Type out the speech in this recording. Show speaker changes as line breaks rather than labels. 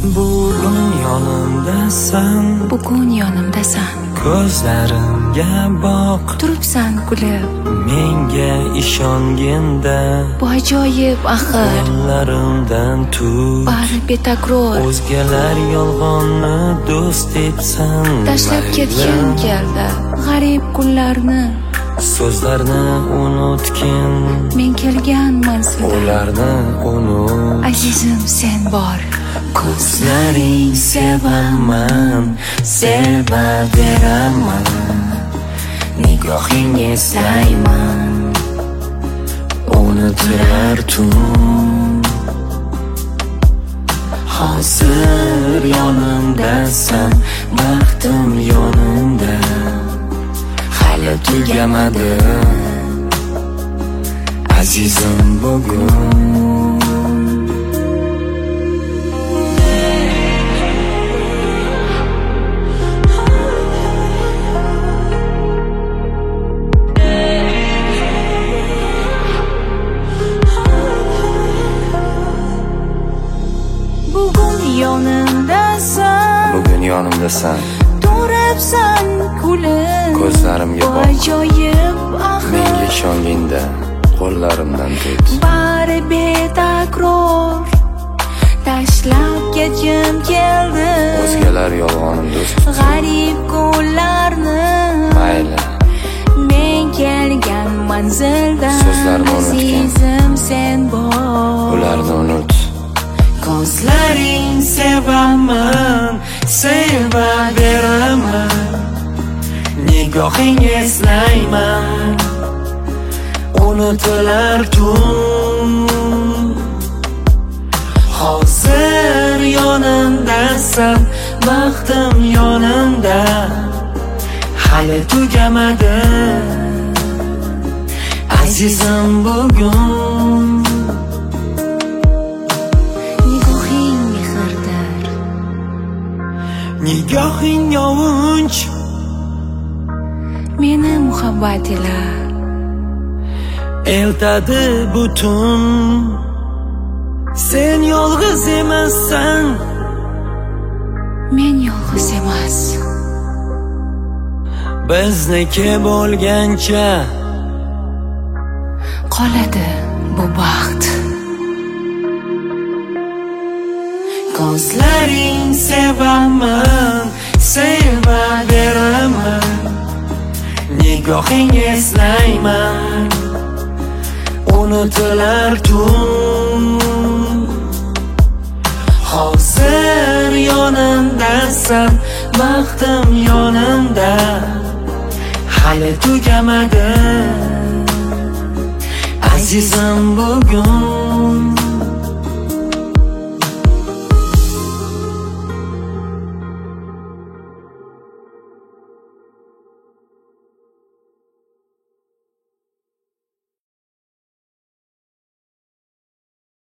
Bugun yonimdasan,
bugun yonimdasan.
Ko'zlarimga boq,
Turibsan kulib,
menga ishonginda.
bu ajoyib axir.
Qo'llarimdan tut,
Bari betakror.
o'zgalar yolg'onni do'st debsan.
Tashlab ketgim keldi g'arib kunlarni.
So'zlarni unutgin,
Men kelgan manzilda
ularni unut.
azizim sen bor.
Ko'zlaring sevaman, sevaveraman. Nigohing eslayman, unutirar tun. Hozir yonimdasan, baxtim yonimda. Hali tugamadi azizim bugun.
Bugun yonimdasan,
Bugun yonimdasan,
turibsan kulib,
ko'zlarimga
bu
boq,
ajoyib axir.
menga ishonginda. Qo'llarimdan tut,
Bari betakror. Tashlab ketgim keldi
o'zgalar yolg'onim do'st.
g'arib kunlarni.
Mayli,
Men kelgan manzilda
So'zlarni unutgin,
azizim sen bor.
ularni unut.
Ko'zlaring
Sevaman, sevaveraman. Nigohing eslayman, unutilar tun. Hozir yonimdasan, baxtim yonimda. Hali tugamadi azizim bugun.
nigohing mehrdir,
Nigohing yovunch,
meni muhabbat ila.
eltadi butun. Sen yolg'iz emassan,
Men yolg'iz emas.
bizniki bo'lgancha
Qoladi bu baxt.
ko'zlaring sevaman, sevaveraman. Nigohing eslayman, unutilar tun. Hozir yonimdasan, baxtim yonimda. Hali tugamadi azizim bugun.